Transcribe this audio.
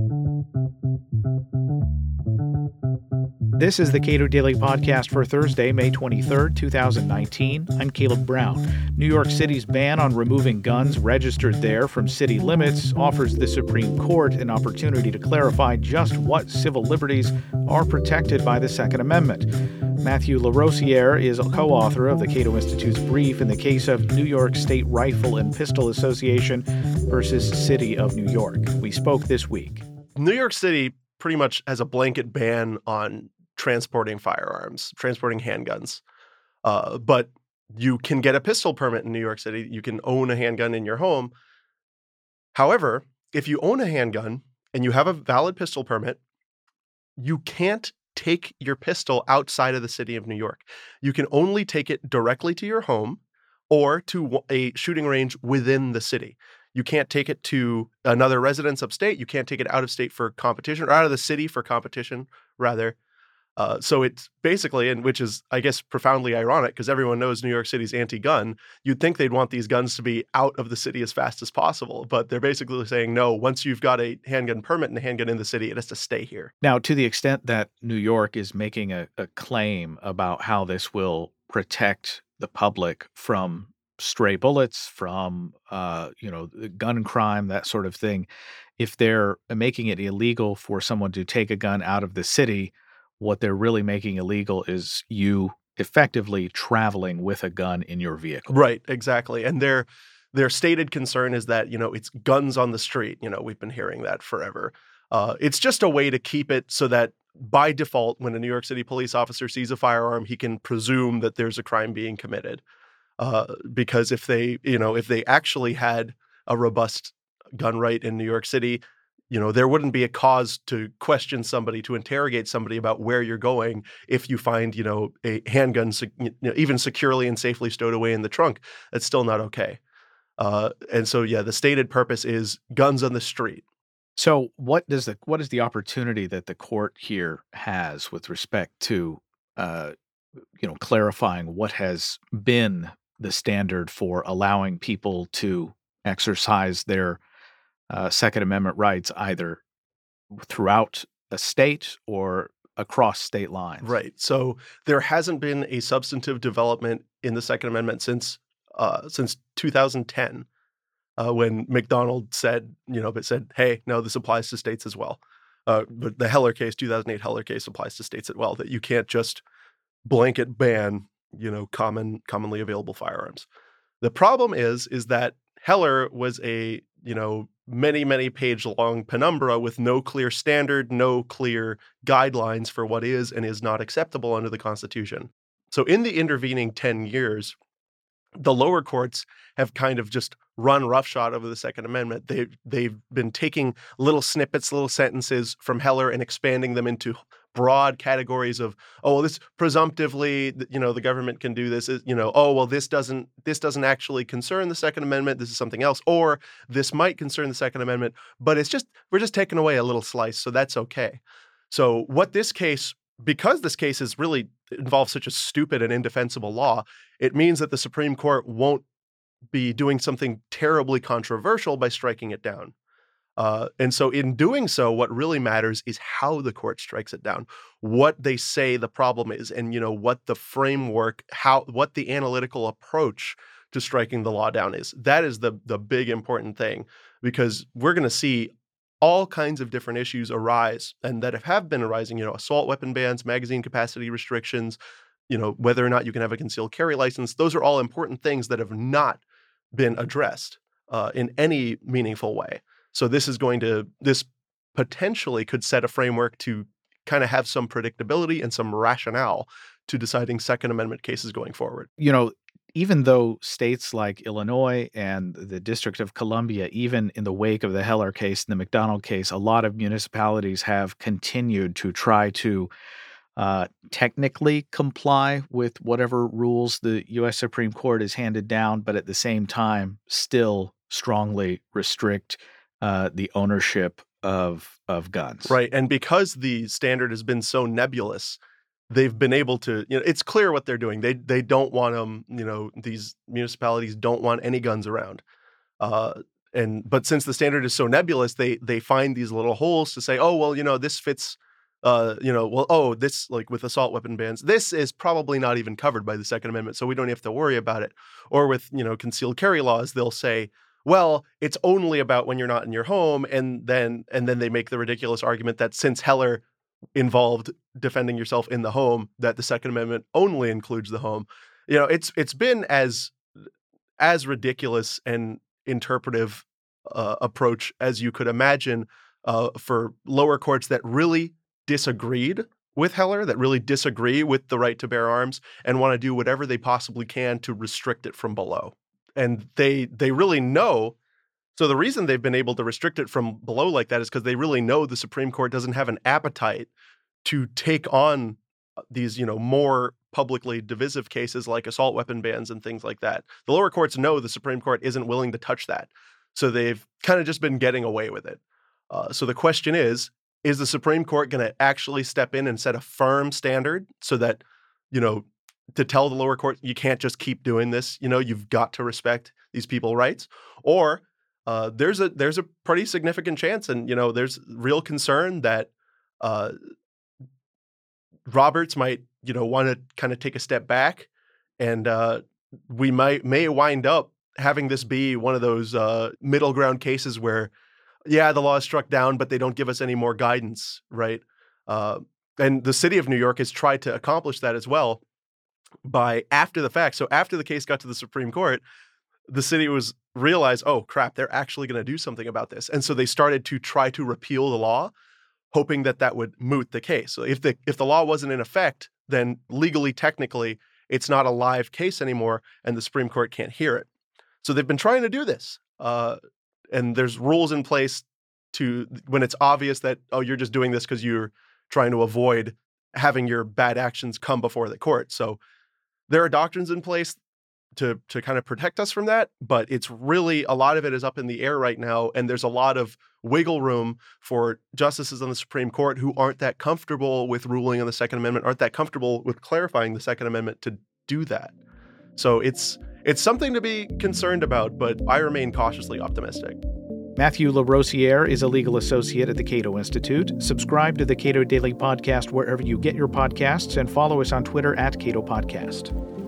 This is the Cato Daily Podcast for Thursday, May 23rd, 2019. I'm Caleb Brown. New York City's ban on removing guns registered there from city limits offers the Supreme Court an opportunity to clarify just what civil liberties are protected by the Second Amendment. Matthew LaRosiere is a co-author of the Cato Institute's brief in the case of New York State Rifle and Pistol Association versus City of New York. We spoke this week. New York City pretty much has a blanket ban on transporting firearms, transporting handguns. But you can get a pistol permit in New York City. You can own a handgun in your home. However, if you own a handgun and you have a valid pistol permit, you can't take your pistol outside of the city of New York. You can only take it directly to your home or to a shooting range within the city. You can't take it to another residence upstate. You can't take it out of state for competition, or out of the city for competition, rather. So it's basically, and which is, I guess, profoundly ironic because everyone knows New York City's anti-gun. You'd think they'd want these guns to be out of the city as fast as possible, but they're basically saying, no, once you've got a handgun permit and a handgun in the city, it has to stay here. Now, to the extent that New York is making a claim about how this will protect the public from stray bullets, from gun crime, that sort of thing, if they're making it illegal for someone to take a gun out of the city, what they're really making illegal is you effectively traveling with a gun in your vehicle. Right, exactly. And their stated concern is that, it's guns on the street. We've been hearing that forever. It's just a way to keep it so that by default, when a New York City police officer sees a firearm, he can presume that there's a crime being committed. Because if they actually had a robust gun right in New York City, there wouldn't be a cause to question somebody, to interrogate somebody about where you're going if you find, a handgun, even securely and safely stowed away in the trunk. That's still not okay. And so, the stated purpose is guns on the street. So what is the opportunity that the court here has with respect to, clarifying what has been the standard for allowing people to exercise their Second Amendment rights either throughout a state or across state lines? Right. So there hasn't been a substantive development in the Second Amendment since 2010, when McDonald said, hey, no, this applies to states as well. But the Heller case, 2008 Heller case, applies to states as well, that you can't just blanket ban, commonly available firearms. The problem is that Heller was a, many, many page long penumbra with no clear standard, no clear guidelines for what is and is not acceptable under the Constitution. So in the intervening 10 years, the lower courts have kind of just run roughshod over the Second Amendment. They've been taking little snippets, little sentences from Heller and expanding them into broad categories of, this presumptively, the government can do this. This doesn't actually concern the Second Amendment. This is something else, or this might concern the Second Amendment, but we're just taking away a little slice, so that's okay. So because this case is really involves such a stupid and indefensible law, it means that the Supreme Court won't be doing something terribly controversial by striking it down. And so in doing so, what really matters is how the court strikes it down, what they say the problem is, and, what the framework, what the analytical approach to striking the law down is. That is the big important thing, because we're going to see all kinds of different issues arise, and that have been arising, assault weapon bans, magazine capacity restrictions, whether or not you can have a concealed carry license. Those are all important things that have not been addressed in any meaningful way. So this potentially could set a framework to kind of have some predictability and some rationale to deciding Second Amendment cases going forward. Even though states like Illinois and the District of Columbia, even in the wake of the Heller case and the McDonald case, a lot of municipalities have continued to try to technically comply with whatever rules the U.S. Supreme Court has handed down, but at the same time still strongly restrict the ownership of guns. Right. And because the standard has been so nebulous, they've been able to, it's clear what they're doing. They don't want them, these municipalities don't want any guns around. But since the standard is so nebulous, they find these little holes to say, oh, well, this fits, this, like with assault weapon bans, this is probably not even covered by the Second Amendment, so we don't have to worry about it. Or with, concealed carry laws, they'll say, well, it's only about when you're not in your home, and then they make the ridiculous argument that since Heller involved defending yourself in the home, that the Second Amendment only includes the home. It's been as ridiculous and interpretive approach as you could imagine for lower courts that really disagreed with Heller, that really disagree with the right to bear arms and want to do whatever they possibly can to restrict it from below. And they really know. So the reason they've been able to restrict it from below like that is because they really know the Supreme Court doesn't have an appetite to take on these, more publicly divisive cases like assault weapon bans and things like that. The lower courts know the Supreme Court isn't willing to touch that. So they've kind of just been getting away with it. So the question is the Supreme Court going to actually step in and set a firm standard so that, to tell the lower court, you can't just keep doing this, you've got to respect these people's rights? Or there's a pretty significant chance, and, there's real concern that Roberts might, want to kind of take a step back, and we may wind up having this be one of those middle ground cases where, yeah, the law is struck down, but they don't give us any more guidance, right? And the city of New York has tried to accomplish that as well by after the fact. So after the case got to the Supreme Court, the city realized, oh crap, they're actually going to do something about this. And so they started to try to repeal the law, hoping that would moot the case. So if the law wasn't in effect, then legally, technically, it's not a live case anymore, and the Supreme Court can't hear it. So they've been trying to do this. And there's rules in place to when it's obvious that, oh, you're just doing this because you're trying to avoid having your bad actions come before the court. So there are doctrines in place to kind of protect us from that, but it's really, a lot of it is up in the air right now, and there's a lot of wiggle room for justices on the Supreme Court who aren't that comfortable with ruling on the Second Amendment, aren't that comfortable with clarifying the Second Amendment to do that. So it's something to be concerned about, but I remain cautiously optimistic. Matthew LaRosiere is a legal associate at the Cato Institute. Subscribe to the Cato Daily Podcast wherever you get your podcasts, and follow us on Twitter @CatoPodcast.